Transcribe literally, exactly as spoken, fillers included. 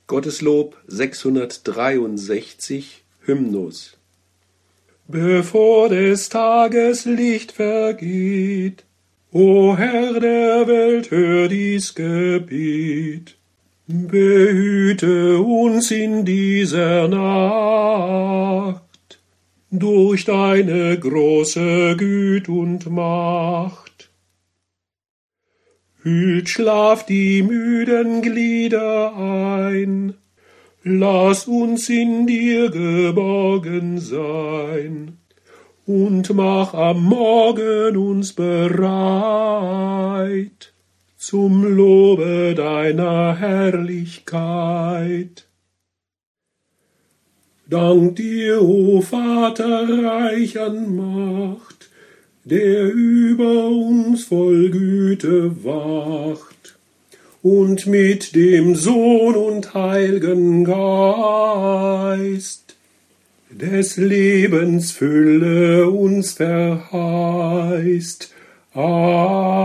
Gotteslob sechshundertdreiundsechzig, Hymnus. Bevor des Tages Licht vergeht, o Herr der Welt, hör dies Gebet. Behüte uns in dieser Nacht durch deine große Güte und Macht. Hüllt Schlaf die müden Glieder ein, lass uns in dir geborgen sein, und mach am Morgen uns bereit zum Lobe deiner Herrlichkeit. Dank dir, o Vater, reich an Macht, der über uns voll Güte wacht, und mit dem Sohn und Heiligen Geist des Lebens Fülle uns verheißt. Amen.